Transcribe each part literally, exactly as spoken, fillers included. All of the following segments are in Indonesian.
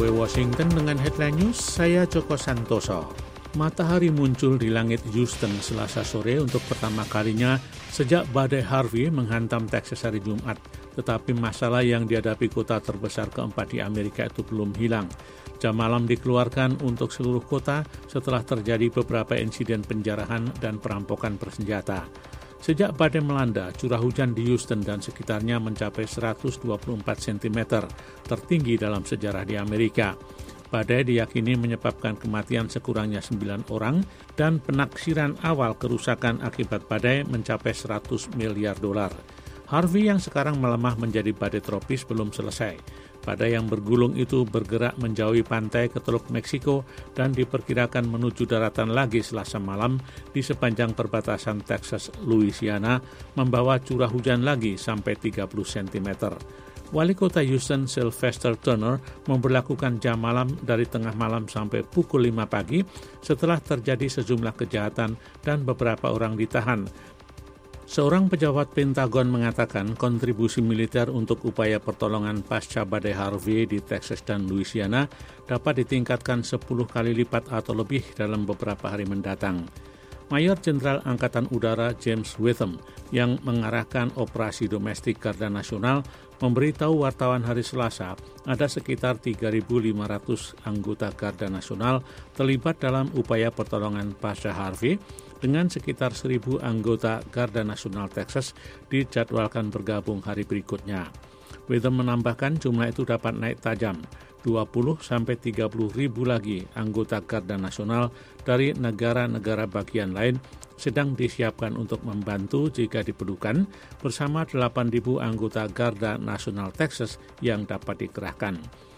O A Washington dengan headline news, saya Joko Santoso. Matahari muncul di langit Houston Selasa sore untuk pertama kalinya sejak badai Harvey menghantam Texas hari Jumat. Tetapi masalah yang dihadapi kota terbesar keempat di Amerika itu belum hilang. Jam malam dikeluarkan untuk seluruh kota setelah terjadi beberapa insiden penjarahan dan perampokan bersenjata. Sejak badai melanda, curah hujan di Houston dan sekitarnya mencapai seratus dua puluh empat sentimeter, tertinggi dalam sejarah di Amerika. Badai diyakini menyebabkan kematian sekurangnya sembilan orang dan penaksiran awal kerusakan akibat badai mencapai seratus miliar dolar. Harvey yang sekarang melemah menjadi badai tropis belum selesai. Badai yang bergulung itu bergerak menjauhi pantai ke Teluk Meksiko dan diperkirakan menuju daratan lagi Selasa malam di sepanjang perbatasan Texas, Louisiana, membawa curah hujan lagi sampai tiga puluh sentimeter. Wali Kota Houston, Sylvester Turner, memberlakukan jam malam dari tengah malam sampai pukul lima pagi setelah terjadi sejumlah kejahatan dan beberapa orang ditahan. Seorang pejabat Pentagon mengatakan kontribusi militer untuk upaya pertolongan pasca badai Harvey di Texas dan Louisiana dapat ditingkatkan sepuluh kali lipat atau lebih dalam beberapa hari mendatang. Mayor Jenderal Angkatan Udara James Witham yang mengarahkan operasi domestik Garda Nasional memberitahu wartawan hari Selasa ada sekitar tiga ribu lima ratus anggota Garda Nasional terlibat dalam upaya pertolongan pasca Harvey dengan sekitar seribu anggota Garda Nasional Texas dijadwalkan bergabung hari berikutnya. Witham menambahkan jumlah itu dapat naik tajam. dua puluh sampai tiga puluh ribu lagi anggota Garda Nasional dari negara-negara bagian lain sedang disiapkan untuk membantu jika diperlukan bersama delapan ribu anggota Garda Nasional Texas yang dapat dikerahkan.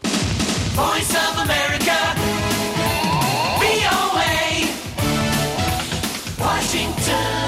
Voice of America, V O A, Washington.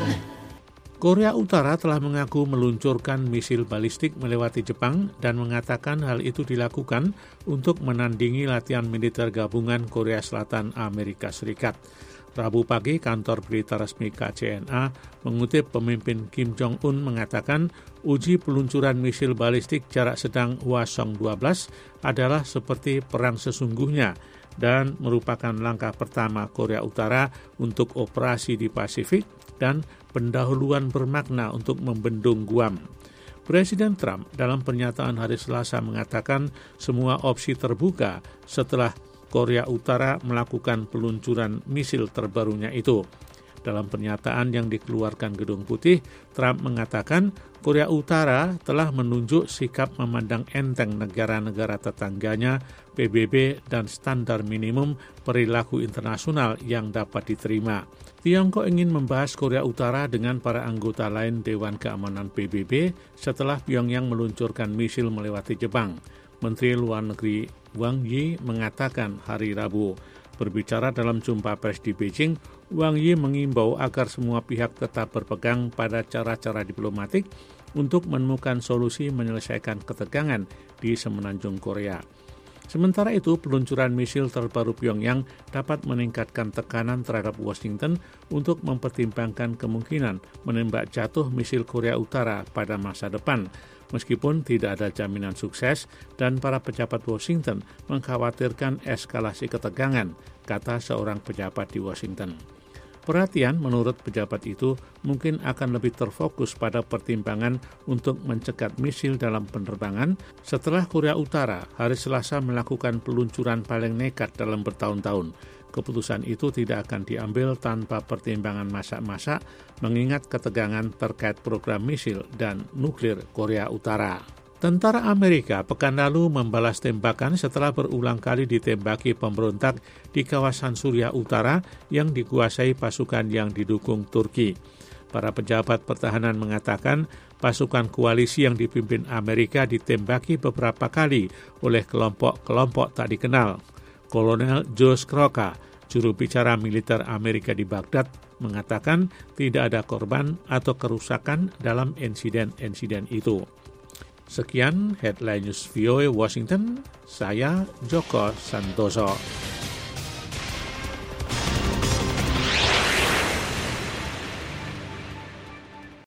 Korea Utara telah mengaku meluncurkan misil balistik melewati Jepang dan mengatakan hal itu dilakukan untuk menandingi latihan militer gabungan Korea Selatan Amerika Serikat. Rabu pagi, kantor berita resmi K C N A mengutip pemimpin Kim Jong-un mengatakan uji peluncuran misil balistik jarak sedang Hwasong dua belas adalah seperti perang sesungguhnya dan merupakan langkah pertama Korea Utara untuk operasi di Pasifik dan pendahuluan bermakna untuk membendung Guam. Presiden Trump dalam pernyataan hari Selasa mengatakan semua opsi terbuka setelah Korea Utara melakukan peluncuran misil terbarunya itu. Dalam pernyataan yang dikeluarkan Gedung Putih, Trump mengatakan Korea Utara telah menunjuk sikap memandang enteng negara-negara tetangganya, P B B, dan standar minimum perilaku internasional yang dapat diterima. Tiongkok ingin membahas Korea Utara dengan para anggota lain Dewan Keamanan P B B setelah Pyongyang meluncurkan misil melewati Jepang. Menteri Luar Negeri Wang Yi mengatakan hari Rabu. Berbicara dalam jumpa pers di Beijing, Wang Yi mengimbau agar semua pihak tetap berpegang pada cara-cara diplomatik untuk menemukan solusi menyelesaikan ketegangan di semenanjung Korea. Sementara itu, peluncuran misil terbaru Pyongyang dapat meningkatkan tekanan terhadap Washington untuk mempertimbangkan kemungkinan menembak jatuh misil Korea Utara pada masa depan. Meskipun tidak ada jaminan sukses dan para pejabat Washington mengkhawatirkan eskalasi ketegangan, kata seorang pejabat di Washington. Perhatian menurut pejabat itu mungkin akan lebih terfokus pada pertimbangan untuk mencegat misil dalam penerbangan setelah Korea Utara hari Selasa melakukan peluncuran paling nekat dalam bertahun-tahun. Keputusan itu tidak akan diambil tanpa pertimbangan masak-masak mengingat ketegangan terkait program misil dan nuklir Korea Utara. Tentara Amerika pekan lalu membalas tembakan setelah berulang kali ditembaki pemberontak di kawasan Suriah Utara yang dikuasai pasukan yang didukung Turki. Para pejabat pertahanan mengatakan pasukan koalisi yang dipimpin Amerika ditembaki beberapa kali oleh kelompok-kelompok tak dikenal. Kolonel Josh Kroka, juru bicara militer Amerika di Baghdad, mengatakan tidak ada korban atau kerusakan dalam insiden-insiden itu. Sekian Headline News V O A Washington, saya Joko Santoso.